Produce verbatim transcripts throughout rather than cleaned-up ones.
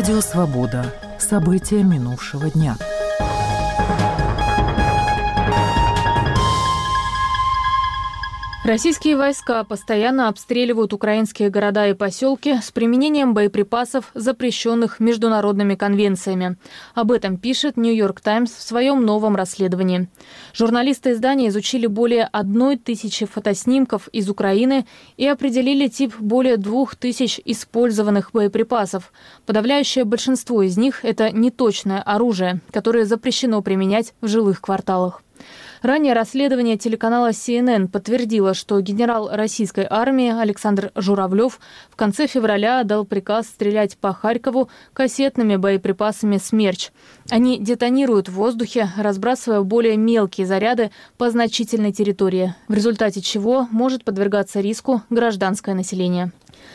Радио «Свобода». События минувшего дня. Российские войска постоянно обстреливают украинские города и поселки с применением боеприпасов, запрещенных международными конвенциями. Об этом пишет «Нью-Йорк Таймс» в своем новом расследовании. Журналисты издания изучили более одной тысячи фотоснимков из Украины и определили тип более двух тысяч использованных боеприпасов. Подавляющее большинство из них – это неточное оружие, которое запрещено применять в жилых кварталах. Ранее расследование телеканала Си Эн Эн подтвердило, что генерал российской армии Александр Журавлев в конце февраля дал приказ стрелять по Харькову кассетными боеприпасами «Смерч». Они детонируют в воздухе, разбрасывая более мелкие заряды по значительной территории, в результате чего может подвергаться риску гражданское население.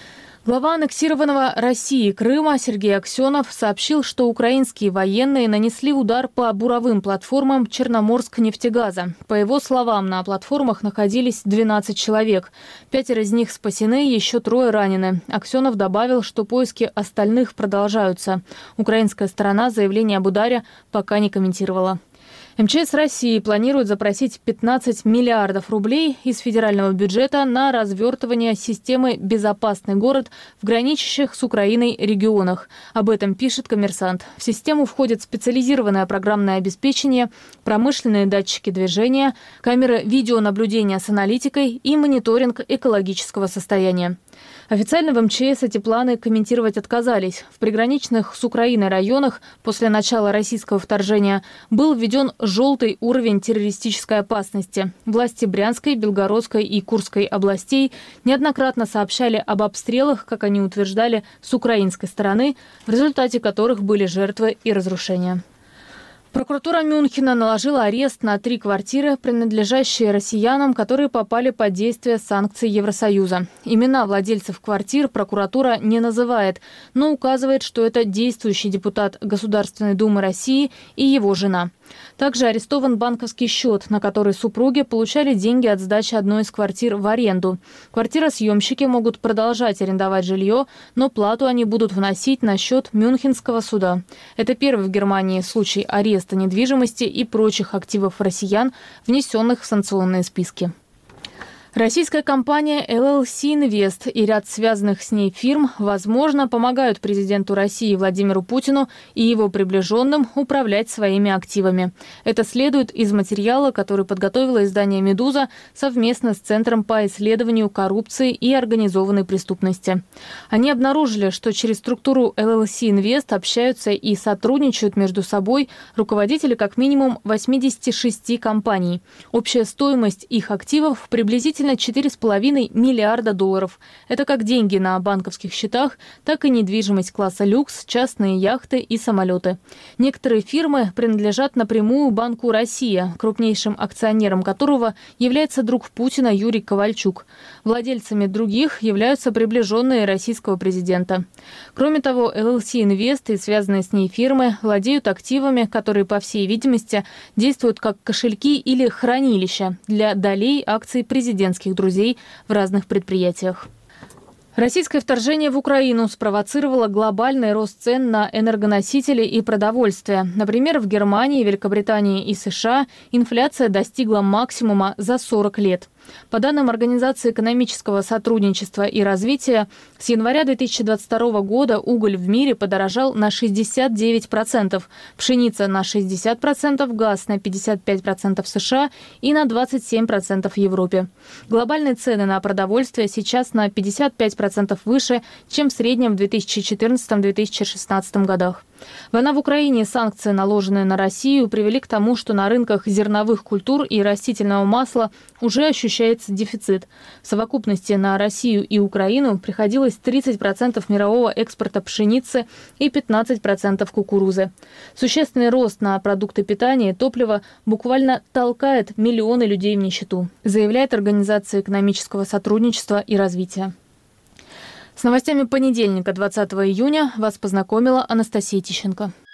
Глава аннексированного России Крыма Сергей Аксенов сообщил, что украинские военные нанесли удар по буровым платформам Черноморскнефтегаза. По его словам, на платформах находились двенадцать человек. Пятеро из них спасены, еще трое ранены. Аксенов добавил, что поиски остальных продолжаются. Украинская сторона заявление об ударе пока не комментировала. эм че эс России планирует запросить пятнадцать миллиардов рублей из федерального бюджета на развертывание системы «Безопасный город» в граничащих с Украиной регионах. Об этом пишет «Коммерсант». В систему входит специализированное программное обеспечение, промышленные датчики движения, камеры видеонаблюдения с аналитикой и мониторинг экологического состояния. Официально в эм че эс эти планы комментировать отказались. В приграничных с Украиной районах после начала российского вторжения был введен желтый уровень террористической опасности. Власти Брянской, Белгородской и Курской областей неоднократно сообщали об обстрелах, как они утверждали, с украинской стороны, в результате которых были жертвы и разрушения. Прокуратура Мюнхена наложила арест на три квартиры, принадлежащие россиянам, которые попали под действие санкций Евросоюза. Имена владельцев квартир прокуратура не называет, но указывает, что это действующий депутат Государственной Думы России и его жена. Также арестован банковский счет, на который супруги получали деньги от сдачи одной из квартир в аренду. Квартиросъемщики могут продолжать арендовать жилье, но плату они будут вносить на счет Мюнхенского суда. Это первый в Германии случай ареста недвижимости и прочих активов россиян, внесенных в санкционные списки. Российская компания эл эл си Invest и ряд связанных с ней фирм, возможно, помогают президенту России Владимиру Путину и его приближенным управлять своими активами. Это следует из материала, который подготовило издание «Медуза» совместно с Центром по исследованию коррупции и организованной преступности. Они обнаружили, что через структуру эл эл си Invest общаются и сотрудничают между собой руководители как минимум восьмидесяти шести компаний. Общая стоимость их активов приблизительно четыре с половиной миллиарда долларов. Это как деньги на банковских счетах, так и недвижимость класса люкс, частные яхты и самолеты. Некоторые фирмы принадлежат напрямую Банку Россия, крупнейшим акционером которого является друг Путина Юрий Ковальчук. Владельцами других являются приближенные российского президента. Кроме того, эл эл си Invest и связанные с ней фирмы владеют активами, которые, по всей видимости, действуют как кошельки или хранилища для долей акций президента друзей в разных предприятиях. Российское вторжение в Украину спровоцировало глобальный рост цен на энергоносители и продовольствие. Например, в Германии, Великобритании и США инфляция достигла максимума за сорок лет. По данным Организации экономического сотрудничества и развития, с января две тысячи двадцать второго года уголь в мире подорожал на шестьдесят девять процентов, пшеница на шестьдесят процентов, газ на пятьдесят пять процентов в США и на двадцать семь процентов в Европе. Глобальные цены на продовольствие сейчас на пятьдесят пять процентов выше, чем в среднем в две тысячи четырнадцатом — две тысячи шестнадцатом годах. Война в Украине и санкции, наложенные на Россию, привели к тому, что на рынках зерновых культур и растительного масла уже ощущается дефицит. В совокупности на Россию и Украину приходилось тридцать процентов мирового экспорта пшеницы и пятнадцать процентов кукурузы. Существенный рост на продукты питания и топливо буквально толкает миллионы людей в нищету, заявляет Организация экономического сотрудничества и развития. С новостями понедельника, двадцатого июня, вас познакомила Анастасия Тищенко.